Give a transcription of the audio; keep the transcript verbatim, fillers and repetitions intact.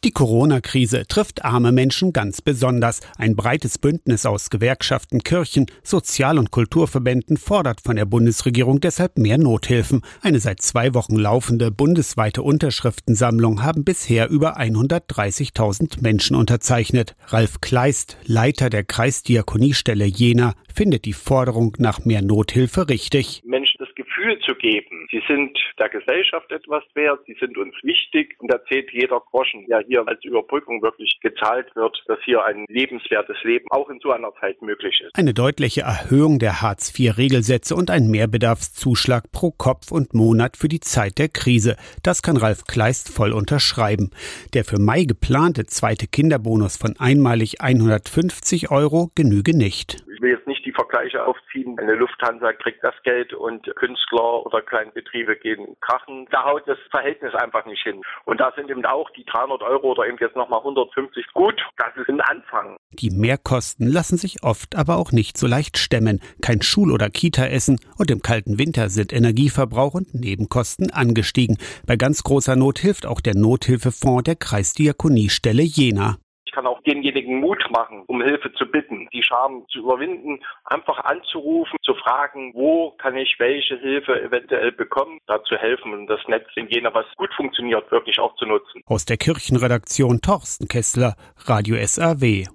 Die Corona-Krise trifft arme Menschen ganz besonders. Ein breites Bündnis aus Gewerkschaften, Kirchen, Sozial- und Kulturverbänden fordert von der Bundesregierung deshalb mehr Nothilfen. Eine seit zwei Wochen laufende bundesweite Unterschriftensammlung haben bisher über hundertdreißigtausend Menschen unterzeichnet. Ralf Kleist, Leiter der Kreisdiakoniestelle Jena, findet die Forderung nach mehr Nothilfe richtig. Menschen das Gefühl zu geben, sie sind der Gesellschaft etwas wert, sie sind uns wichtig und da zählt jeder Groschen, der hier als Überbrückung wirklich gezahlt wird, dass hier ein lebenswertes Leben auch in so einer Zeit möglich ist. Eine deutliche Erhöhung der Hartz vier Regelsätze und ein Mehrbedarfszuschlag pro Kopf und Monat für die Zeit der Krise. Das kann Ralf Kleist voll unterschreiben. Der für Mai geplante zweite Kinderbonus von einmalig hundertfünfzig Euro genüge nicht. Ich will jetzt nicht die Vergleiche aufziehen. Eine Lufthansa kriegt das Geld und Künstler oder Kleinbetriebe gehen krachen. Da haut das Verhältnis einfach nicht hin. Und da sind eben auch die dreihundert Euro oder eben jetzt nochmal hundertfünfzig gut. Das ist ein Anfang. Die Mehrkosten lassen sich oft aber auch nicht so leicht stemmen. Kein Schul- oder Kita-Essen und im kalten Winter sind Energieverbrauch und Nebenkosten angestiegen. Bei ganz großer Not hilft auch der Nothilfefonds der Kreisdiakoniestelle Jena. Ich kann auch denjenigen Mut machen, um Hilfe zu bitten, die Scham zu überwinden, einfach anzurufen, zu fragen, wo kann ich welche Hilfe eventuell bekommen, da zu helfen und das Netz in Jena, was gut funktioniert, wirklich auch zu nutzen. Aus der Kirchenredaktion Torsten Kessler, Radio S R W.